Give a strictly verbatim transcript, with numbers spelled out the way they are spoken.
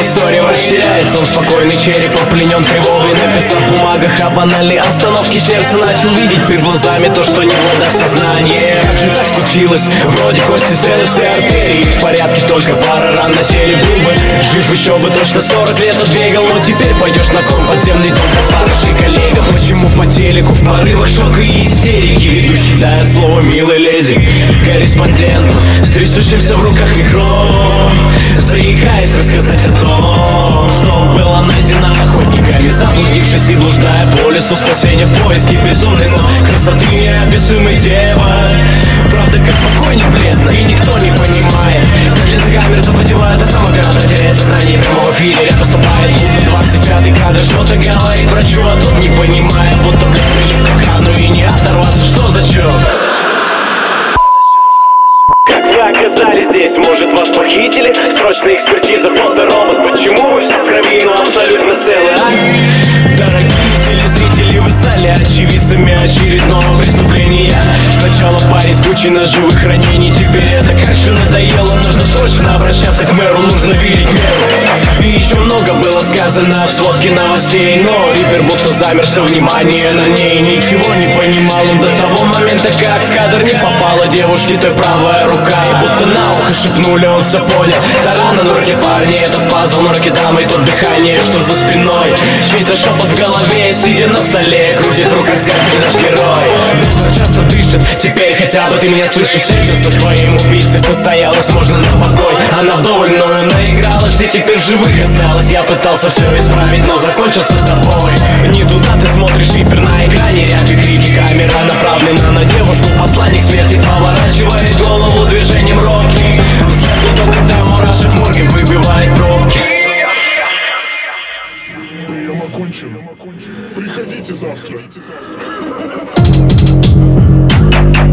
история растеряется. Он спокойный череп, пленен тревогой. Написав в бумагах о банальной остановке сердца, начал видеть перед глазами то, что не в водах сознания. Как же так случилось? Вроде кости целы, все артерии в порядке, только пара ран на теле. Был бы жив еще бы точно сорок лет отбегал. Но теперь пойдешь на ком подземный дом, как парыший коллега. Почему по телеку в порывах шока и истерики ведущий дает слово милой леди корреспонденту с трясущимся в руках микро, заикаясь рассказать о том, что было найдено охотниками, заблудившись и блуждая по лесу. Спасение в поиске безумной, но красоты неописуемой девы. Правда, как покойник бледно, и никто не понимает, как линзы камер запотевают, а сам оператор теряет сознание. Прямо в эфире ряд поступает, будто двадцать пятый кадр что-то говорит врачу, а тот не понимает, будто прилип к экрану и не оторваться. Что за черт? Как вы оказались здесь? Может, вас похитили? Срочная экспертиза, фоторобот. Почему вы все в крови, но абсолютно целы, а? Дорогие телезрители, вы стали очевидцами очередного преступления. Сначала парень с кучей ножевых ранений, теперь это как же надоело. Нужно срочно обращаться к мэру, нужно видеть меру. И еще много было сказано в сводке новостей, но Риппер будто замер, все внимание на ней. Ничего не понимал он до того момента, как в кадр не попала девушке той правая рука. И будто на ухо шепнули, он все понял. Тарана на руке парня, это пазл на руке дамы, и тут дыхание, что за спиной. Чей-то шепот в голове, сидя на столе, крутит в руках зеркаль наш герой. Доктор часто дышит, теперь хотя бы ты меня слышишь. Встреча со своим убийцей состоялась, можно на покой. Она вдоволь мною наигралась и теперь в живых осталась. Я пытался все исправить, но закончился с тобой. Не туда ты смотришь, Риппер на экране, рябь и крики, камера направлена на девушку. Посланник смерти поворачивает голову движением робким. Взгляд не то, когда мурашек в морге выбивает пробки. Прием окончен. Приходите завтра.